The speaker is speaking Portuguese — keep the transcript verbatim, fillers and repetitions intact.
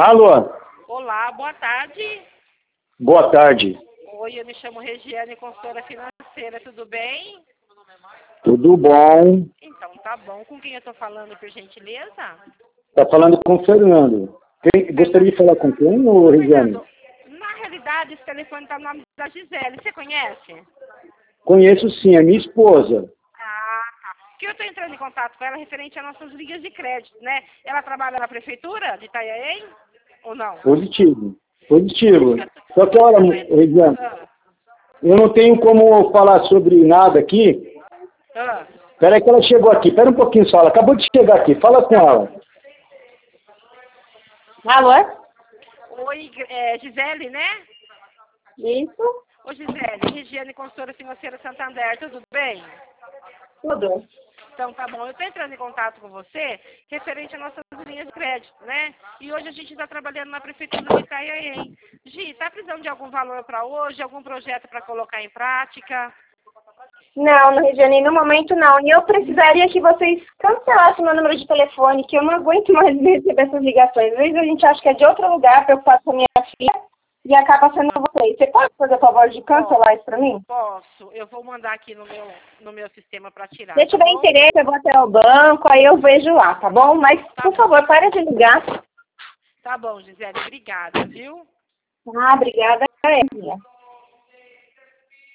Alô? Olá, boa tarde. Boa tarde. Oi, eu me chamo Regiane, consultora financeira, tudo bem? Tudo bom? Então, tá bom. Com quem eu tô falando, por gentileza? Tá falando com o Fernando. Quem, gostaria de falar com quem, ô Regiane? Fernando, na realidade, esse telefone tá no nome da Gisele. Você conhece? Conheço sim, é minha esposa. Ah, tá. Que eu tô entrando em contato com ela referente às nossas linhas de crédito, né? Ela trabalha na prefeitura de Itanhaém? Ou não? Positivo. Positivo. Só que, Por isso olha, que eu tô... Regiane, Ah, eu não tenho como falar sobre nada aqui. ah. Espera aí que ela chegou aqui. Espera um pouquinho só, ela acabou de chegar aqui. Fala com ela. Alô? Oi, é, Gisele, né? Isso? Ô, Gisele, Regiane, consultora financeira Santander, tudo bem? Tudo. Então, tá bom. Eu estou entrando em contato com você referente às nossas linhas de crédito, né? E hoje a gente está trabalhando na Prefeitura de Itanhaém. Gi, está precisando de algum valor para hoje, algum projeto para colocar em prática? Não, no Rio de Janeiro, no momento não. E eu precisaria que vocês cancelassem meu número de telefone, que eu não aguento mais receber essas ligações. Às vezes a gente acha que é de outro lugar, preocupado com a minha filha, e acaba sendo vocês. Você pode fazer o favor de cancelar isso para mim? Posso. Eu vou mandar aqui no meu, no meu sistema para tirar, Se eu tá tiver bom? interesse, eu vou até o banco, aí eu vejo lá, tá bom? Mas, Tá por bom. favor, para de ligar. Tá bom, Gisele. Obrigada, viu? Ah, obrigada. É, minha.